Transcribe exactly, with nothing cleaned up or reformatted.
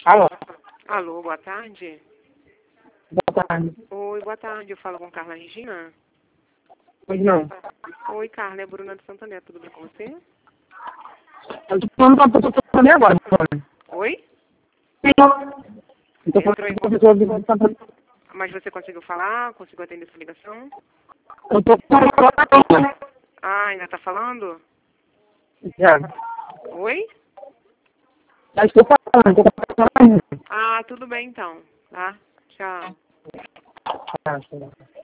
Alô? Alô, boa tarde. Boa tarde. Oi, boa tarde. Eu falo com Carla Regina. Pois não. Oi, Carla, é Bruna de Santander. Tudo bem com você? Eu tô falando com a pessoa que eu falei agora. Oi? Eu tô falando Entrou em com a pessoa que eu falei. Mas você conseguiu falar? Conseguiu atender essa ligação? Eu tô falando com a pessoa. Ah, ainda tá falando? Já. Oi? Já estou falando, tô falando. Ah, tudo bem então. Tá? Tchau. Ah,